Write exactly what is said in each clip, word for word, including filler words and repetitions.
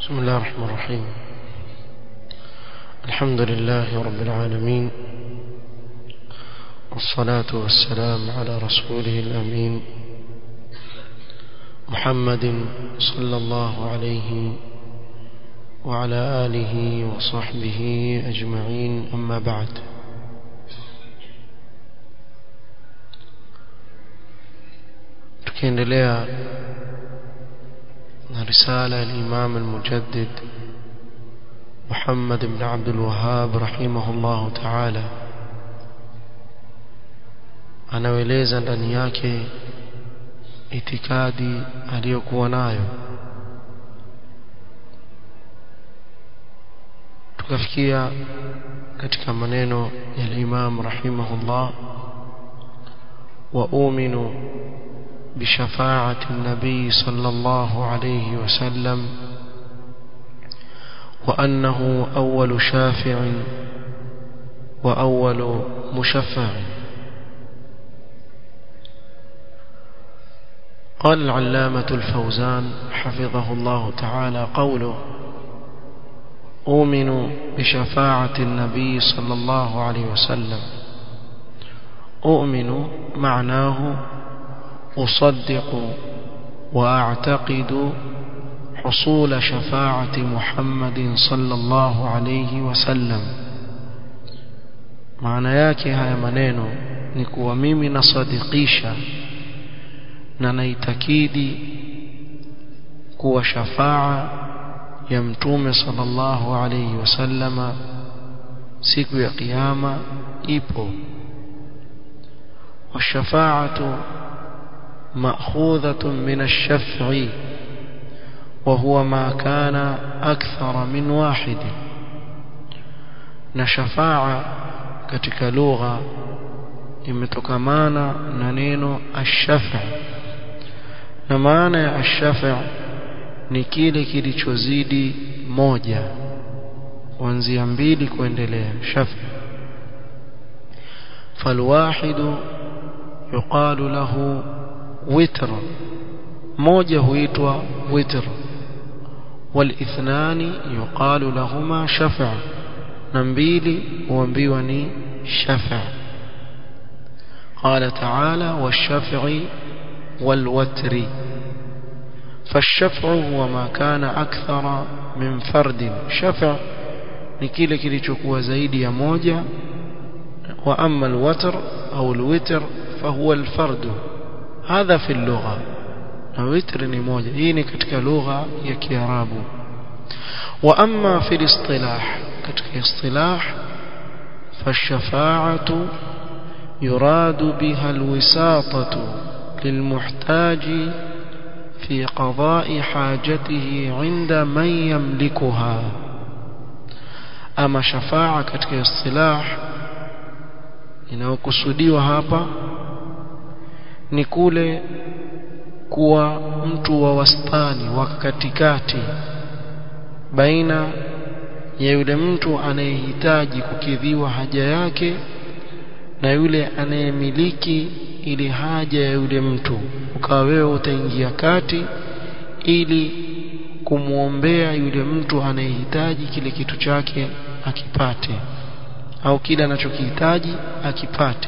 بسم الله الرحمن الرحيم. الحمد لله رب العالمين، والصلاة والسلام على رسوله الأمين محمد صلى الله عليه وعلى آله وصحبه أجمعين، أما بعد. tukiendelea na risala ya Imam al-Mujaddid Muhammad ibn Abdul Wahhab rahimahullah ta'ala, anaeleza ndani yake itikadi aliyokuwa nayo. Tukafikia katika maneno ya Imam rahimahullah, wa uminu بشفاعة النبي صلى الله عليه وسلم، وأنه أول شافع وأول مشفع. قال العلامة الفوزان حفظه الله تعالى قوله: أؤمن بشفاعة النبي صلى الله عليه وسلم. أؤمن معناه أصدق وأعتقد حصول شفاعة محمد صلى الله عليه وسلم. maana yake haya maneno ni kuwa mimi nasadikisha na naitakidi kuwa shafaa ya mtume sallallahu alayhi wasallama siku ya kiyama ipo. والشفاعة مأخوذة من الشفع، وهو ما كان أكثر من واحد. نشفاعة katika lugha imetokamana na neno ash-shaf', na maana ya ash-shaf' ni kile kilichozidi moja, kuanzia mbili kuendelea. shaf' falwahidu yuqalu lahu witr, moja huitwa witr. Walithnani yuqalu lahuma shaf'a, na mbili huambiwa ni shaf'a. قال تعالى: والشفع والوتر. فالشفع هو ما كان أكثر من فرد. شفع ni kile kilichokuwa zaidi ya moja. وأما الوتر أو الوتر فهو الفرد. هذا في اللغة. الوتر ni moja. hii ni katika lugha ya Kiarabu. وأما في الاصطلاح، katika istilah, فالشفاعة يراد بها الوساطة للمحتاج في قضاء حاجته عند من يملكها. أما شفاعة katika istilah inayokusudiwa hapa ni kule kuwa mtu wa wastani wa katikati baina ya yule mtu anayehitaji kukidhiwa haja yake na yule anayemiliki ile haja ya yule mtu. Ukawa wewe utaingia kati ili kumuombea yule mtu anayehitaji kile kitu chake akipate, au kile anachokihitaji akipate.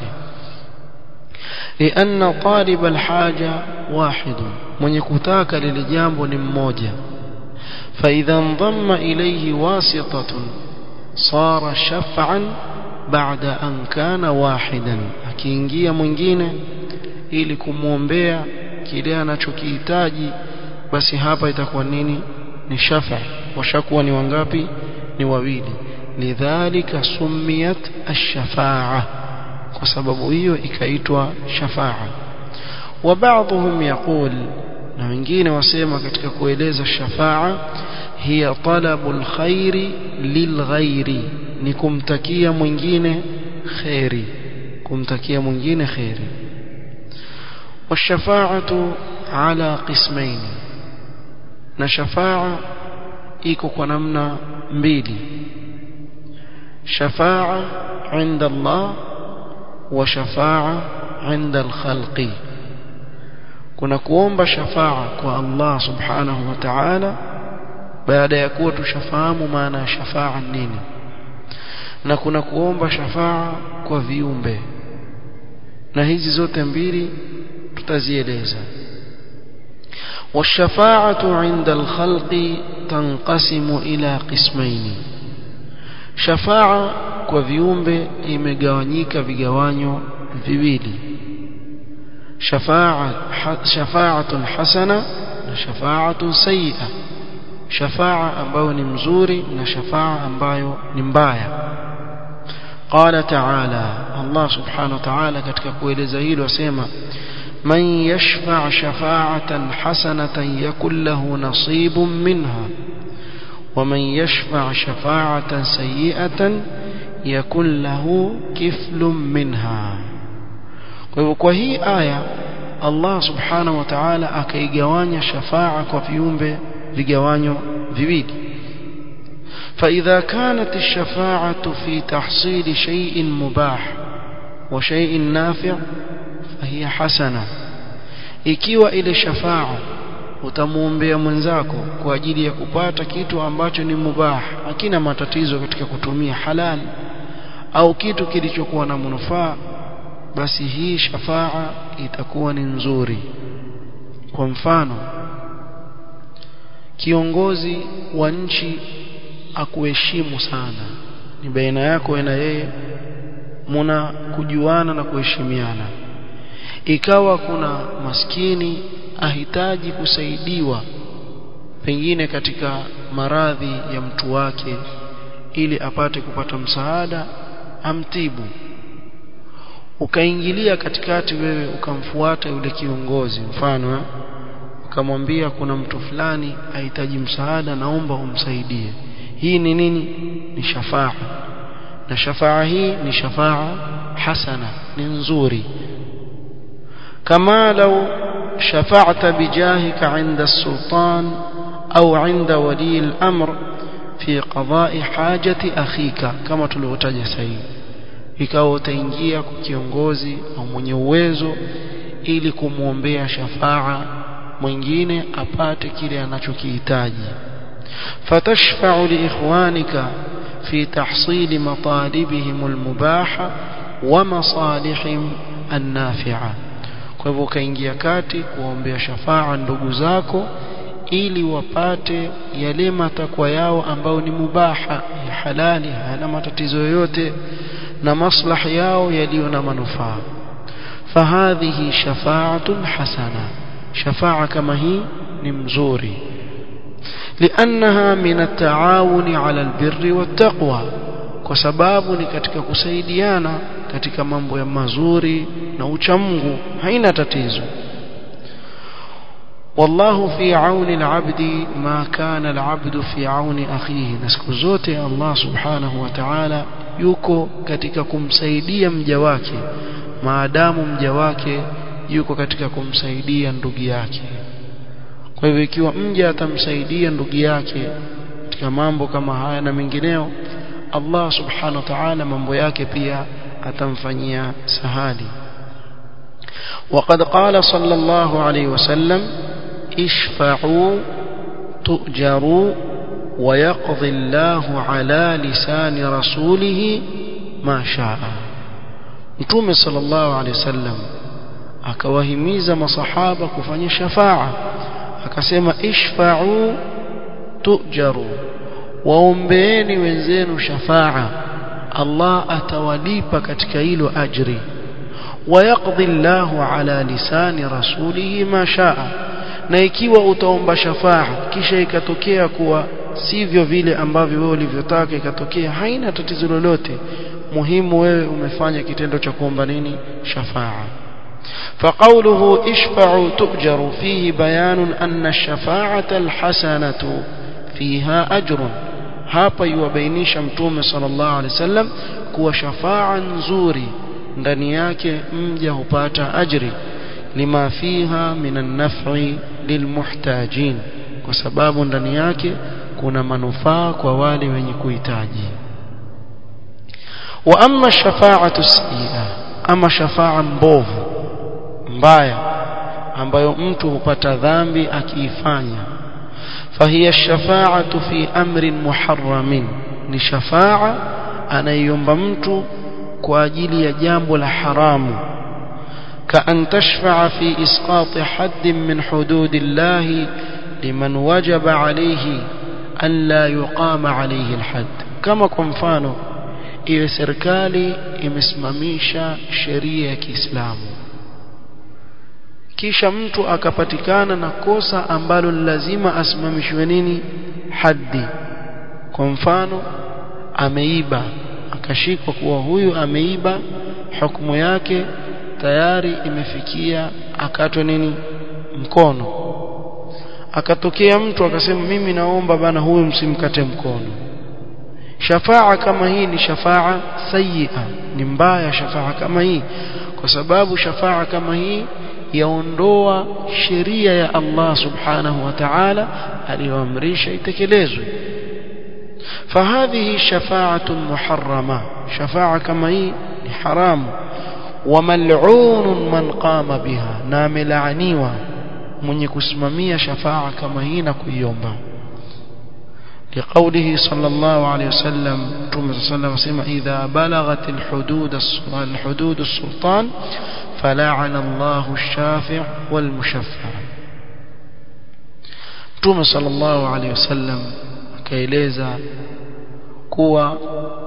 لأن طالب الحاجة واحد، mwenye kutaka lile jambo ni mmoja. فإذا انضم إليه واسطة صار شفعا بعد أن كان واحدا. akiingia mwingine ili kumuombea kile anachokihitaji, basi hapa itakuwa nini? Ni shafa. washakuwa ni wangapi? Ni wawili. lidhalika sumiyat ash-shafa'a, kwa sababu hiyo ikaitwa shafa'a. wa ba'dhum yaqul, na wengine wasema katika kueleza shafa'a, hiya talabul khairi lilghairi, ni kumtakia mwingine khairi, kumtakia mwingine khairi. والشفاعة على قسمين، na shafa'a iko kwa namna mbili: shafa'a 'inda Allah wa shafa'a 'inda al-khalqi. kuna kuomba shafa'a kwa Allah subhanahu wa ta'ala baada ya kuwa tushafahamu maana ya shafaa nini, na kuna kuomba shafaa kwa viumbe, na hizi zote mbili tutazieleza. والشفاعة عند الخلق تنقسم إلى قسمين. شفاعة kwa viumbe imegawanyika vigawanyo viwili, shafa'a shafa'atun hasana na shafa'atun sayyi'a, shafa'a ambayo ni mzuri na shafa'a ambayo ni mbaya. Qala ta'ala, Allah subhanahu wa ta'ala katika kueleza hilo asema man yashfa' shafa'atan hasanatan yakul lahu nasibun minha wa man yashfa' shafa'atan sayyi'atan yakul lahu kiflun minha. Kwa hivyo kwa hii aya Allah subhanahu wa ta'ala akaigawanya shafa'a kwa viumbe vigawanyo viwili. فإذا كانت الشفاعة في تحصيل شيء مباح وشيء نافع فهي حسنة. ikiwa ile shafa'a utamuombea mwenzako kwa ajili ya kupata kitu ambacho ni mubah, hakina matatizo katika kutumia halal, au kitu kilichokuwa na manufaa, basi hii shafa'a itakuwa ni nzuri. Kwa mfano, kiongozi wa nchi akuheshimu sana, ni baina yako na yeye muna kujuana na kuheshimiana, ikawa kuna maskini ahitaji kusaidiwa pengine katika maradhi ya mtu wake ili apate kupata msaada amtibu, ukaingilia katikati wewe ukamfuata yule kiongozi, mfano ukamwambia kuna mtu fulani ahitaji msaada, naomba umsaidie. Hii ni nini? Ni shafa'a, na shafa'a hii ni shafa'a hasana, ni nzuri. kama lau shafa'ta bijahika 'inda as-sultan au 'inda wali al-amr fi qada'i hajati akhika, kama tulivyotaja sasa. Ikawa utaingia kwa kiongozi au mwenye uwezo ili kumuombea shafa'a mwingine apate kile anachokihitaji. فتشفع لإخوانك في تحصيل مطالبهم المباحة ومصالحهم النافعة. kwa hivyo kaingia kati kuombea shafa'a ndugu zako ili wapate yale matakwa yao ambao ni mubaha, ya halali, hayana matatizo yoyote, na maslahi yao yaliyo na manufaa. fahadhihi shafa'atun hasana, shafa'a kama hii ni mzuri. لأنها من التعاون على البر والتقوى, kwa sababu ni katika kusaidiana katika mambo ya mazuri na uchamungu, haina tatizo. والله في عون العبد ما كان العبد في عون أخيه. na siku zote Allah subhanahu wa ta'ala yuko katika kumsaidia mja wake maadamu mja wake yuko katika kumsaidia ndugu yake. Kwa hivyo ikiwa mja atamsaidia ndugu yake katika mambo kama haya na mengineo, Allah subhanahu wa ta'ala mambo yake pia atamfanyia sahali. وقد قال صلى الله عليه وسلم اشفعوا تؤجروا ويقضي الله على لسان رسوله ما شاء. Mtume صلى الله عليه وسلم akawahimiza masahaba kufanya shafa'a, akasema ishfa'u tujaru, waombeeni wenzenu shafa'a, Allah atawalipa katika hilo ajri. ويقضي الله على لسان رسوله ما شاء. na ikiwa utaomba shafa'a kisha ikatokea kuwa sivyo vile ambavyo wewe ulivyotaka ikatokea, haina tatizo lolote, muhimu wewe umefanya kitendo cha kuomba nini? Shafa'a. فقوله اشفعوا تؤجروا فيه بيان أن الشفاعة الحسنة فيها أجر. hapa yuwabainisha Mtume sallallahu alaihi wasallam kuwa shafa'a nzuri ndani yake mja hupata ajri, lima fiha minan naf'i lilmuhtajin, kwa sababu ndani yake kuna manufaa kwa wale wenye kuhitaji. wa amma shafa'atu sayyi'a, ama shafa'a mbovu mbaya ambayo mtu hupata dhambi akiifanya, فهي الشفاعة في أمر محرم لشفاعة أنا ينبمت كواجل يجامب الحرام كأن تشفع في إسقاط حد من حدود الله لمن وجب عليه أن لا يقام عليه الحد كما كنفانو إيه سركالي imesimamisha sheria ya Kiislamu kisha mtu akapatikana na kosa ambalo lazima asimamishwe nini haddi kwa mfano ameiba akashikwa kuwa huyu ameiba hukumu yake tayari imefikia akatwe nini mkono akatokea mtu akasema mimi naomba bana huyu msimkate mkono shafaa kama hii ni shafaa sayyi'a ni mbaya shafaa kama hii kwa sababu shafaa kama hii yaondoa sheria ya Allah subhanahu wa ta'ala aliyoamrisha itekelezwe فهذه شفاعة محرمة شفاعة كما هي حرام وملعون من قام بها نام لعنيوا من يكسممية شفاعة كما هي نكيومبا لقوله صلى الله عليه وسلم صلى الله عليه وسلم إذا بلغت الحدود الحدود السلطان فلعن الله الشافع والمشفع توم صلى الله عليه وسلم kaeleza kuwa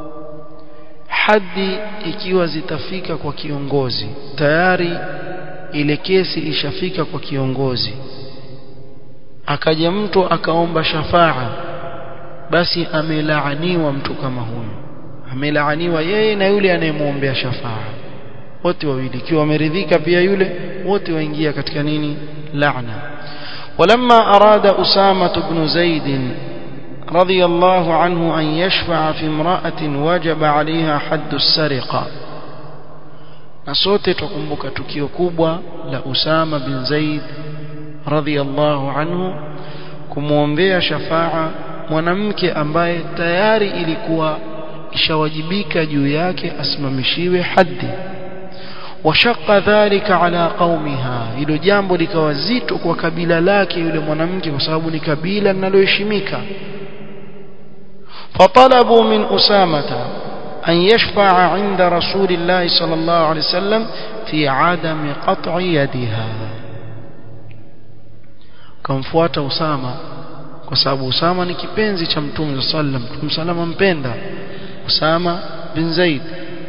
hadi ikiwa zitafika kwa kiongozi tayari ile kesi ishafika kwa kiongozi akaja mtu akaomba shafaa basi amelaaniwa mtu kama huyo amelaaniwa yeye na yule anayemuombea shafaa wote wawili ikiwa wameridhika pia yule wote waingia katika nini laana ولما أراد أسامة بن زيد رضي الله عنه أن يشفع في امرأة وجب عليها حد السرقة نصوت تكمبك تكيو كوبا لأسامة بن زيد رضي الله عنه kumuombea shafa'a mwanamke ambaye tayari ilikuwa ishawajibika juu yake asimamishiwe haddi washaqqa dhalika ala qaumiha hilo jambo likawa zito kwa kabila lake yule mwanamke kwa sababu ni kabila linaloheshimika فطلبوا من أسامة أن يشفع عند رسول الله صلى الله عليه وسلم في عدم قطع يدها كمفوات أسامة وسابو أسامة نكبنزي شمتوم صلى الله عليه وسلم متوم سلام mpenda أسامة بن زيد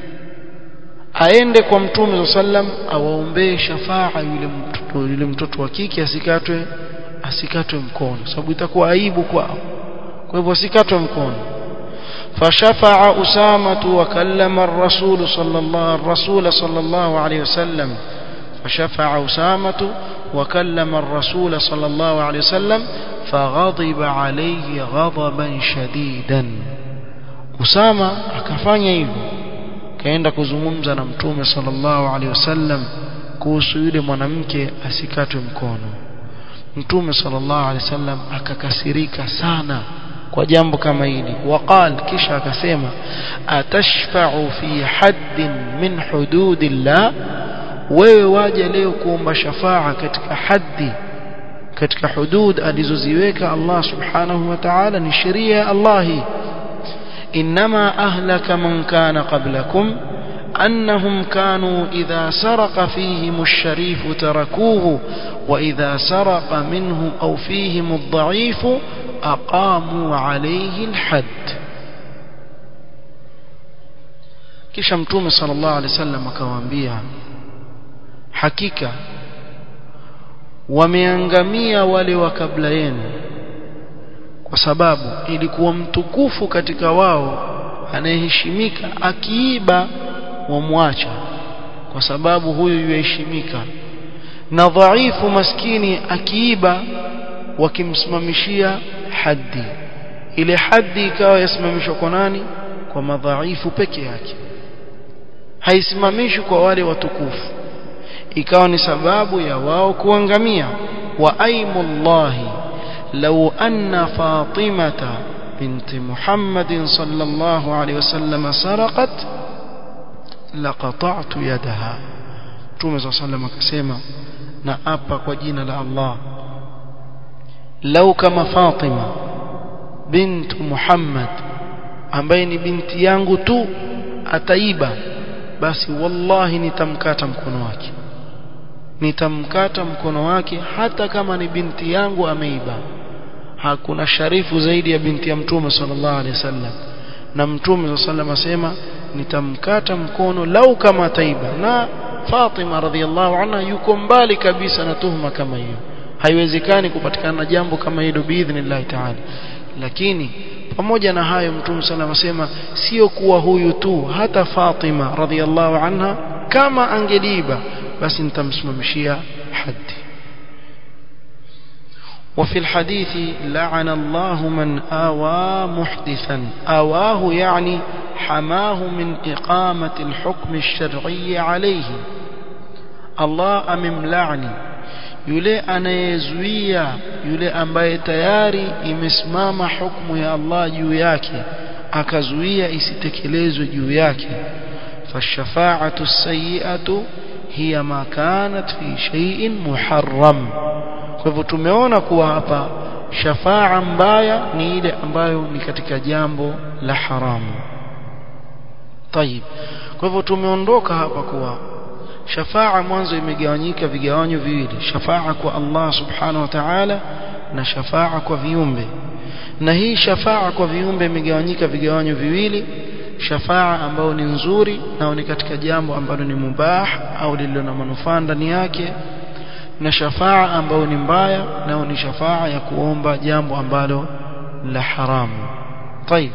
aende kwa mtume sallam awaombee shafaa yule mtoto yule mtoto wa kike asikatwe asikatwe mkono sababu itakuwa aibu kwao kwa hivyo asikatwe mkono فشفع أسامة وكلم الرسول صلى الله الرسول صلى الله عليه وسلم فشفع أسامة وكلم الرسول صلى الله عليه وسلم فغضب عليه غضبا شديدا أسامة akafanya hivyo kaenda kuzungumza na mtume sallallahu alaihi wasallam kuhusu yule mwanamke asikatwe mkono mtume sallallahu alaihi wasallam akakasirika sana kwa jambo kama hili waqal kisha akasema atashfa'u fi haddin min hududillah wewe waje leo kuomba shafaa katika haddi katika hudud alizoziweka Allah subhanahu wa ta'ala ni sheria ya Allah إنما أهلك من كان قبلكم أنهم كانوا إذا سرق فيهم الشريف تركوه وإذا سرق منه أو فيهم الضعيف أقاموا عليه الحد kisha mtume sallallahu alaihi wasallam akawaambia hakika wameangamia wale wa kabla yenu kwa sababu ilikuwa mtukufu katika wao anayeheshimika akiiba wamwacha kwa sababu huyu yuheshimika na dhaifu maskini akiiba wakimsimamishia haddi ile haddi ikawa yasimamishwa kwa nani kwa madhaifu peke yake haisimamishwi kwa wale watukufu ikawa ni sababu ya wao kuangamia wa aimullahi لو أن فاطمة بنت محمد صلى الله عليه وسلم سرقت لقطعت يدها تومي صلى الله عليه وسلم akasema na apa kwa jina la Allah lau kama Fatima bint Muhammad ambaye ni binti yangu tu ataiba, basi wallahi nitamkata mkono wake, nitamkata mkono wake hata kama ni binti yangu ameiba. Hakuna sharifu zaidi ya binti ya Mtume sallallahu alaihi wasallam, na Mtume sallallahu asema nitamkata mkono lau kama ataiba. Na Fatima radhiallahu anha yuko mbali kabisa na tuhuma kama hiyo, haiwezekani kupatikana jambo kama hilo biidhnillah ta'ala. Lakini pamoja na hayo Mtume sallallahu asema sio kuwa huyu tu, hata Fatima radhiallahu anha kama angeliba basi nitamsimamishia haddi. وفي الحديث لعن الله من آوى محدثا. آواه يعني حماه من إقامة الحكم الشرعي عليه. الله أمملعني yule anayezuia, yule ambaye tayari imesimama hukumu ya Allah juu yake akazuia isitekelezwe juu yake. Fashafa'atu as-sayyi'atu hiya ma kanat fi shay'in muharram. Kwa hivyo tumeona kuwa hapa shafa'a mbaya ni ile ambayo ni katika jambo la haramu. Tayib, kwa hivyo tumeondoka hapa kuwa shafa'a mwanzo imegawanyika vigawanyo viwili, shafa'a kwa Allah subhanahu wa ta'ala na shafa'a kwa viumbe. Na hii shafa'a kwa viumbe imegawanyika vigawanyo viwili, shafa'a ambayo ni nzuri na ni katika jambo ambalo ni mubah au lililo na manufaa ndani yake, na shafa'a ambayo ni mbaya na ni shafa'a ya kuomba jambo ambalo la haramu. طيب,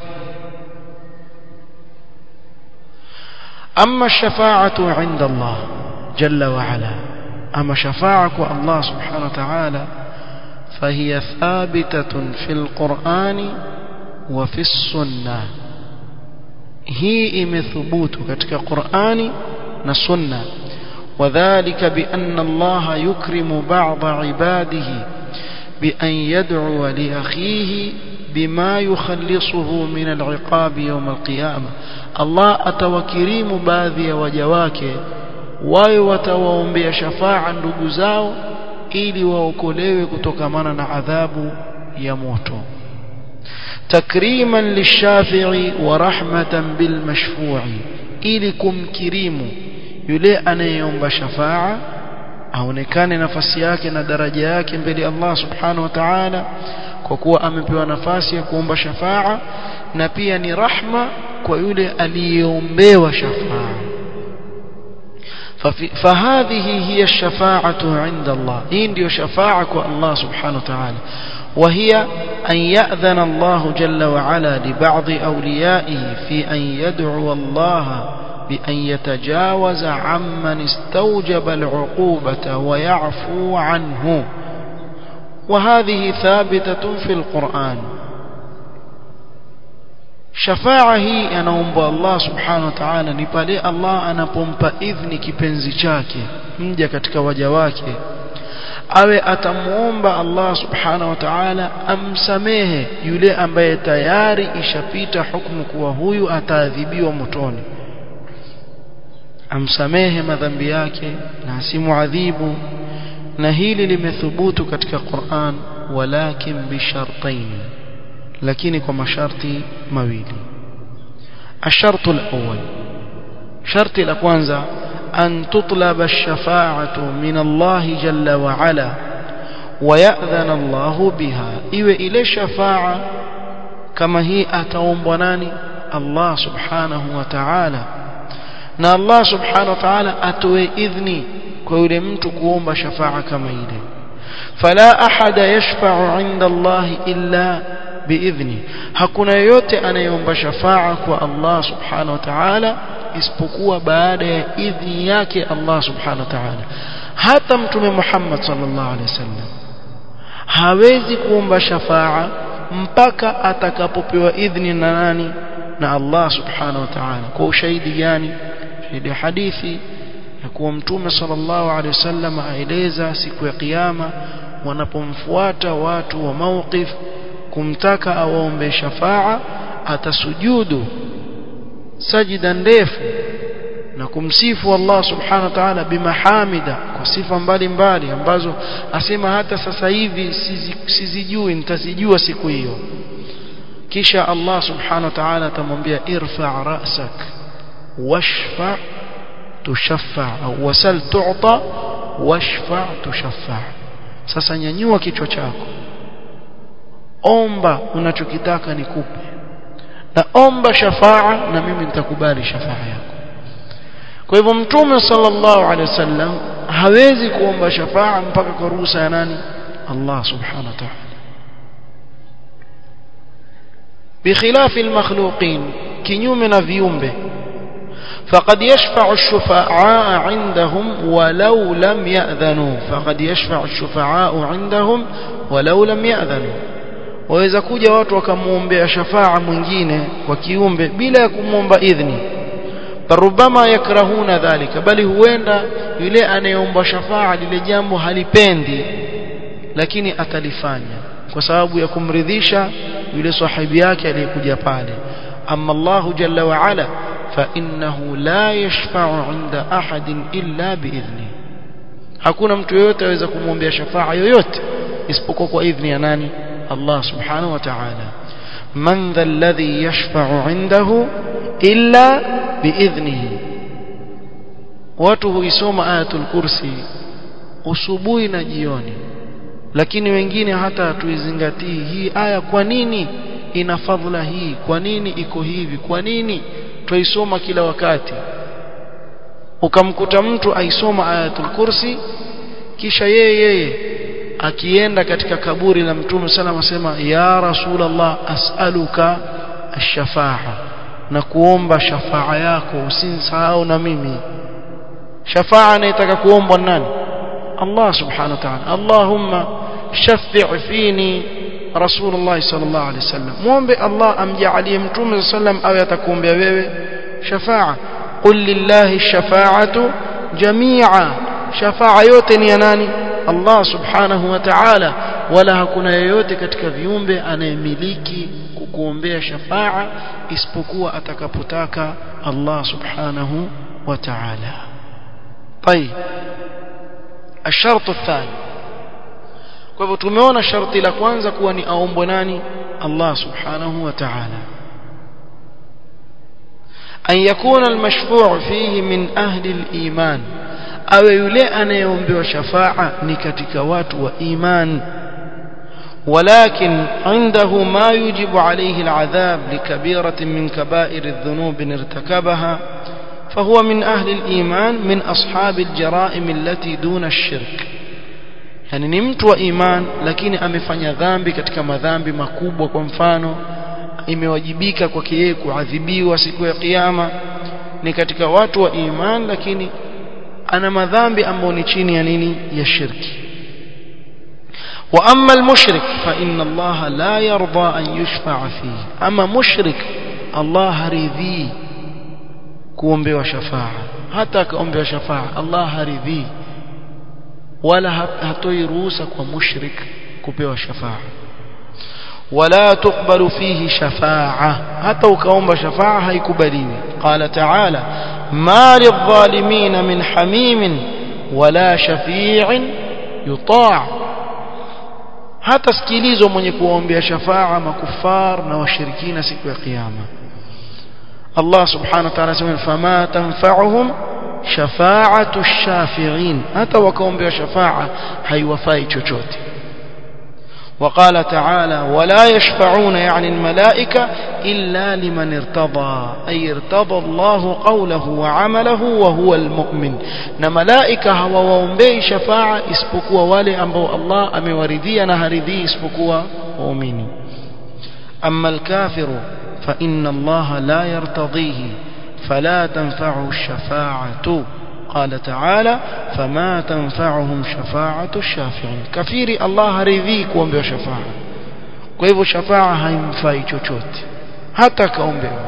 أما الشفاعة عند الله جل وعلا، أما شفاعة الله سبحانه وتعالى فهي ثابتة في القرآن وفي السنة. هي إمثبوت كتك القرآن والسنة. وذلك بأن الله يكرم بعض عباده بأن يدعو لأخيه بما يخلصه من العقاب يوم القيامة. الله أتوكريم باذي وجواك ويوتوهم شفاعا ndugu zao ili waokolewe kutokamana na adhabu ya moto. takriman lishafi'i wa rahmatan bilmashfu'i, ili kumkirimu yule anayeomba shafa'a aonekane nafasi yake na daraja yake mbele ya Allah subhanahu wa ta'ala kwa kuwa amepewa nafasi ya kuomba shafa'a, na pia ni rahma kwa yule aliyeombewa shafa'a. فهذه هي الشفاعة عند الله. هي ndio shafa'a kwa Allah subhanahu wa ta'ala. وهي أن يأذن الله جل وعلا لبعض أوليائه في أن يدعو الله بأن يتجاوز عمن استوجب العقوبة ويعفو عنه. وهذه ثابتة في القرآن. shafa'a hii anaomba Allah subhanahu wa ta'ala ni pale Allah anapompa idhni kipenzi chake mja katika waja wake, awe atamuomba Allah subhanahu wa ta'ala amsamehe yule ambaye tayari ishapita hukumu kuwa huyu ataadhibiwa motoni, amsamehe madhambi yake na asimuadhibu. Na hili limethubutu katika Qur'an, walakin bishartain, lakini kwa masharti mawili. الشرط الأول، شرط الأكوانزا أن تطلب الشفاعة من الله جل وعلا ويأذن الله بها. إيوه إلي شفاعة كما هي أتوم بناني الله سبحانه وتعالى، na Allah subhanahu wa ta'ala atoe idhni kwa yule mtu kuomba shafa'a kama ile. fala ahada yashfa'u 'inda Allah illa biidhni, hakuna yote anayeomba shafa'a kwa Allah subhanahu wa ta'ala isipokuwa baada ya idhni yake Allah subhanahu wa ta'ala. Hata mtume Muhammad sallallahu alaihi wasallam hawezi kuomba shafa'a mpaka atakapopewa idhni na nani? Na Allah subhanahu wa ta'ala. Kwa ushahidi gani? Ile hadithi ya kuwa mtume sallallahu alaihi wasallam aeleza siku ya kiyama wanapomfuata watu wa mawqif kumtaka awaombe shafa'a, atasujudu sajida ndefu na kumsifu Allah subhanahu wa ta'ala bimahamida kwa sifa mbalimbali ambazo asema hata sasa hivi sizijui nitazijua siku hiyo. Kisha Allah subhanahu wa ta'ala atamwambia irfa' ra'sak washfa' tushaffa' au wasal tu'ta washfa' tushaffa'. Sasa nyanyua kichwa chako, omba unachokitaka nikupe, na omba shafaa na mimi nitakubali shafaa yako. Kwa hivyo Mtume sallallahu alaihi wasallam hawezi kuomba shafaa mpaka kwa ruhusa ya nani? Allah subhanahu wa ta'ala. بخلاف المخلوقين kinyume na viumbe فقد يشفع الشفعاء عندهم ولو لم يأذنوا فقد يشفع الشفعاء عندهم ولو لم يأذنوا. waweza kuja watu wakamuombea shafaa mwingine kwa kiumbe bila ya kumuomba idhni, farubama yakrahuna dhalika, bali huenda yule anayeomba shafaa lile jambo halipendi lakini atalifanya kwa sababu ya kumridhisha yule sahibi yake aliyekuja pale. amma Allahu jalla wa ala fa innahu la yashfa'u 'inda ahadin illa biidhni, hakuna mtu yeyote aweza kumwombea shafaa yoyote isipokuwa kwa idhni ya nani? Allah subhanahu wa ta'ala. man dha alladhi yashfa'u 'indahu illa biidhnihi. watu huisoma ayatul kursi usubuhi na jioni, lakini wengine hata hatuizingatii hii aya. Kwa nini ina fadhila hii? Kwa nini iko hivi? Kwa nini tuisoma kila wakati? Ukamkuta mtu aisoma ayatul kursi kisha yeye yeye akienda katika kaburi la Mtume sallallahu alayhi wasallam, ya Rasulullah as'aluka ash-shafa'a, na kuomba shafaa yako usinisahau na mimi. Shafaa anayetaka kuombwa nani? Allah subhanahu wa ta'ala. Allahumma shaffi' fini Rasulullah sallallahu alayhi wasallam, muombe Allah amjalie Mtume sallam awe atakuombea wewe shafaa. qul lillahi ash-shafa'atu jami'a, shafaa yote ni ya nani? Allah subhanahu wa ta'ala. wala hakuna yeyote katika viumbe anayemiliki kukuombea shafaa isipokuwa atakapotaka Allah subhanahu wa ta'ala. طيب الشرط الثاني. kwa hivyo tumeona sharti la kwanza kuwa ni aombwe nani? Allah subhanahu wa ta'ala. an yakuna almashfu' fihi min ahli aliman, awe yule anayeombewa shafaa ni katika watu wa iman. ولكن عنده ما يجب عليه العذاب لكبيرة من كبائر الذنوب ارتكبها فهو من أهل الإيمان من أصحاب الجرائم التي دون الشرك. yani ni mtu wa iman lakini amefanya dhambi katika madhambi makubwa, kwa mfano imewajibika kwake yeye kuadhibiwa siku ya kiyama, ni katika watu wa iman lakini ana madhambi ambayo ni chini ya nini? Ya shirki. wa amma al-mushrik fa inna Allah la yarda an yushfa'a fihi, ama mushrik Allah haridhi kuombewa shafaa. hata akaombewa shafaa Allah haridhi, wala hatoi ruhusa kwa mushrik kupewa shafaa. wala tuqbalu fihi shafaa, hata ukaomba shafaa haikubaliwi. qala ta'ala ma lidh-dhalimin min hamimin wala shafi'in yuta', hata sikilizo mwenye kuombea shafaa makufar na washirikina siku ya kiyama. Allah subhanahu wa ta'ala asema fama tanfa'uhum shafa'atu ash-shafi'in, hata wakaombewa shafaa haiwafai chochote. وقال تعالى ولا يشفعون يعني الملائكة إلا لمن ارتضى، أي ارتضى الله قوله وعمله وهو المؤمن. نملائكة هوا وأمبي شفاعة اسبقوا والي أنبو الله أمي وردي نهردي اسبقوا وأميني. أما الكافر فإن الله لا يرتضيه فلا تنفعه الشفاعة. قال تعالى فما تنفعهم شفاعة الشافعين. كفير الله رضيك وأمبي شفاعة، kwa hivyo shafaa haimfai chochote hata kaombewa.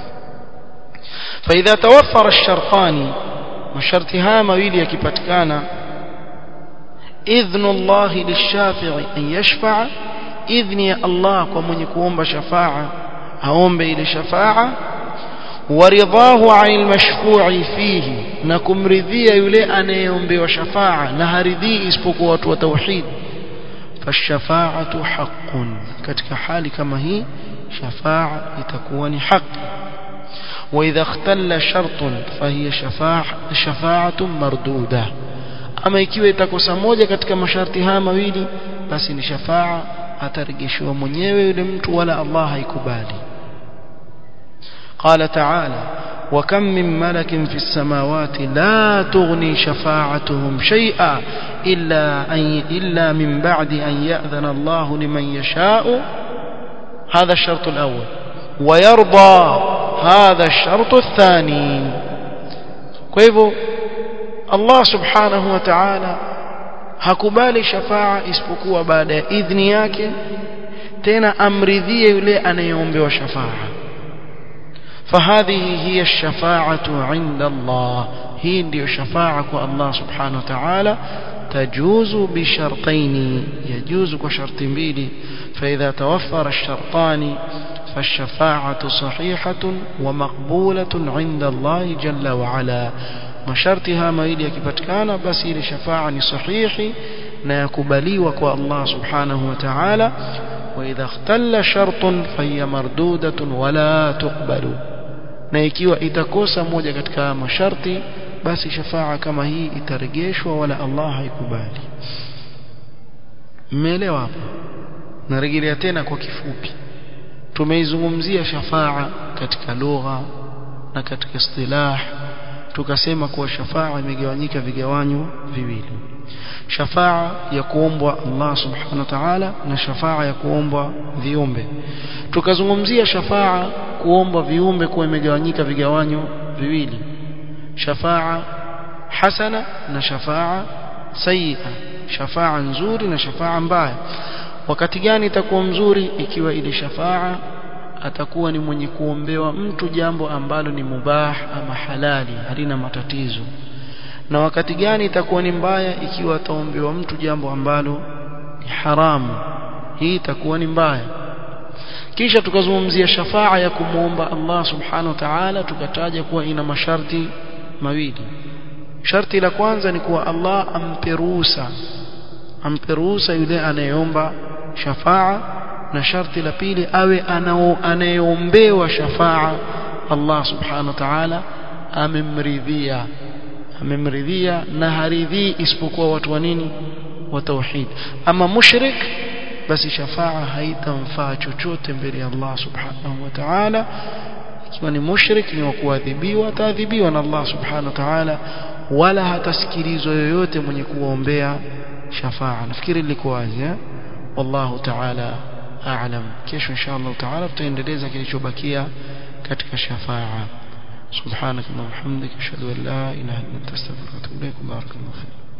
فإذا توفر الشرطان، وشرطها mawili yakipatikana، إذن الله للشافع أن يشفع، إذن يا الله kwa mwenye kuomba shafaa aombe ile shafaa. waridhahu 'anil mashfu'i fihi, na kumridhia yule anayeombewa shafa'a na haridhi isipokuwa watu wa tauhid. fashafa'atu haqqun, katika hali kama hii shafa'a itakuwa ni haki. wa idha ikhtalla shartun fahiya shafa'a shafa'atun marduda, ama ikiwa itakosa moja katika masharti haya mawili basi ni shafa'a atarejeshwa mwenyewe yule mtu, wala Allah haikubali. قال تعالى وكم من ملك في السماوات لا تغني شفاعتهم شيئا إلا, أن إلا من بعد أن يأذن الله لمن يشاء، هذا الشرط الأول، ويرضى، هذا الشرط الثاني. كيف الله سبحانه وتعالى hakubali shafa'a isipokuwa baada ya idhni yake, tena amridhie yule anayeombewa shafa'a. فهذه هي الشفاعة عند الله، هي ndio shafa'a kwa Allah subhanahu wa ta'ala. tajuzu bishartaini, yajuzu kwa sharti mbili. فإذا توفر الشرطان فالشفاعة صحيحة ومقبولة عند الله جل وعلا. mashartiha mawili yakipatikana basi ile shafa'a ni sahihi na yakubaliwa kwa Allah subhanahu wa ta'ala. wa idha ikhtalla shartun fahiya mardudatun wala tuqbalu, na ikiwa itakosa moja katika masharti basi shafa'a kama hii itarejeshwa wala Allah haikubali. Mmeelewa hapo? Narejelea tena kwa kifupi. Tumeizungumzia shafa'a katika lugha na katika istilah, tukasema kuwa shafa'a imegawanyika vigawanyo viwili: shafa'a ya kuombwa Allah subhanahu wa ta'ala na shafa'a ya kuombwa viumbe. Tukazungumzia shafa'a kuombwa viumbe kuwa imegawanyika vigawanyo viwili: shafa'a hasana na shafa'a sayyi'a, shafa'a nzuri na shafa'a mbaya. Wakati gani itakuwa mzuri? Ikiwa ile shafa'a atakuwa ni mwenye kuombewa mtu jambo ambalo ni mubah ama halali, halina matatizo. Na wakati gani itakuwa ni mbaya? Ikiwa ataombewa mtu jambo ambalo ni haramu, hii itakuwa ni mbaya. Kisha tukazungumzia shafa'a ya kumuomba Allah subhanahu wa ta'ala, tukataja kuwa ina masharti mawili. Sharti la kwanza ni kuwa Allah ampe ruhusa, ampe ruhusa yule anayeomba shafa'a, na sharti la pili awe anao anayeombewa shafa'a Allah subhanahu wa ta'ala amemridhia, amemridhia na haridhi isipokuwa watu wa nini? Wa tauhid. Ama mushrik basi shafa'a haitamfaa chochote mbele ya Allah subhanahu wa ta'ala. Ikiwa ni mushrik ni wa kuadhibiwa, ataadhibiwa na Allah subhanahu wa ta'ala, wala hatasikilizwa yoyote mwenye kuombea shafa'a. Nafikiri liko wazi eh? Wallahu ta'ala a'lam. Kesho inshallah ta'ala tutaendeleza kilichobakia katika shafa'a. Subhanakallahumma wa bihamdika ashhadu an la ilaha illa anta astaghfiruka wa atubu ilaik. Barakallahu fik.